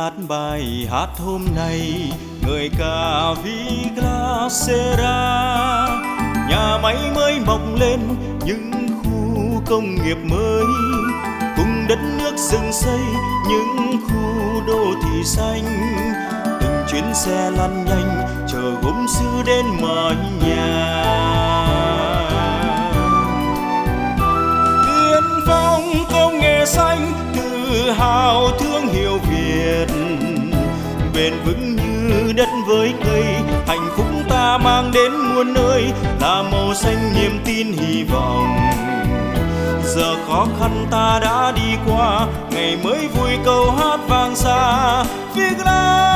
hát bài hát hôm nay người ca Vigla Sera. Nhà máy mới mọc lên những khu công nghiệp mới, cùng đất nước rừng xây những khu đô thị xanh. Từng chuyến xe lăn nhanh chờ gốm sứ đến mái nhà. Tiên phong công nghệ xanh, tự hào thương hiệu Việt, bền vững như đất với cây. Hạnh phúc ta mang đến muôn nơi, là màu xanh niềm tin hy vọng. Giờ khó khăn ta đã đi qua, ngày mới vui câu hát vang xa. Vigla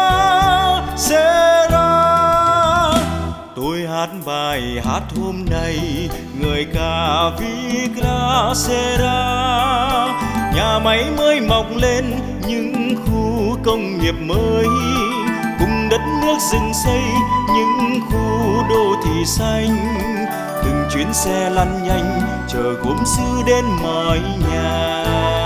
Sera. Tôi hát bài hát hôm nay người ca Vigla Sera. Nhà máy mới mọc lên những khu công nghiệp mới, cùng đất nước rừng xây những khu đô thị xanh. Từng chuyến xe lăn nhanh chờ gốm sứ đến mái nhà.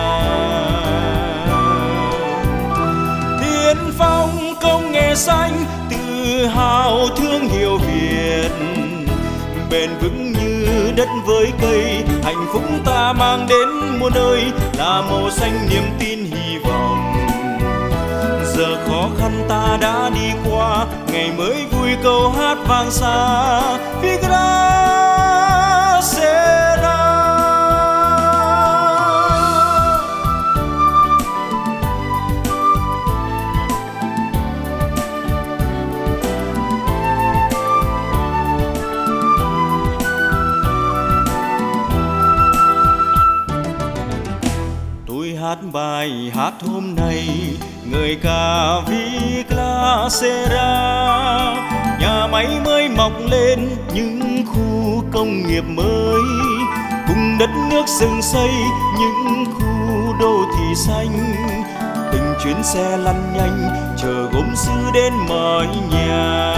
Tiên phong công nghệ xanh, tự hào thương hiệu Việt, bền vững như đất với cây. Hạnh phúc ta mang đến muôn nơi, là màu xanh niềm tin hy vọng. Giờ khó khăn ta đã đi qua, ngày mới vui câu hát vang xa. Vigla Sera. Tôi hát bài hát hôm nay người ca Vigla Sera. Nhà máy mới mọc lên những khu công nghiệp mới, cùng đất nước rừng xây những khu đô thị xanh. Từng chuyến xe lăn nhanh chờ gốm sứ đến mái nhà.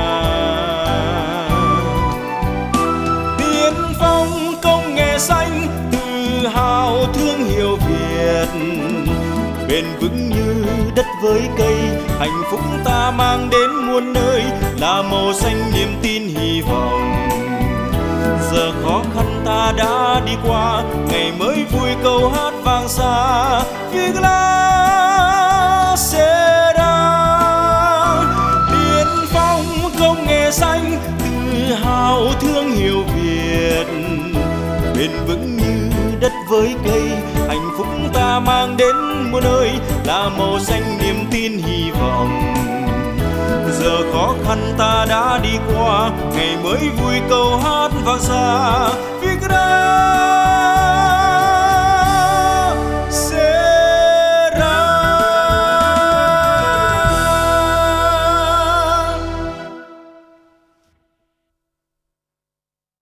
Tiên phong công nghệ xanh, tự hào thương hiệu Việt, bền vững như đất với cây. Hạnh phúc ta mang đến muôn nơi, là màu xanh niềm tin hy vọng. Giờ khó khăn ta đã đi qua, ngày mới vui câu hát vang xa. Vigla Sera. Tiên phong công nghệ xanh, tự hào thương hiệu Việt, bền vững như đất với cây. Hạnh phúc ta mang đến muôn nơi, là màu xanh niềm tin hy vọng. Giờ khó khăn ta đã đi qua, ngày mới vui câu hát vang xa. Vigla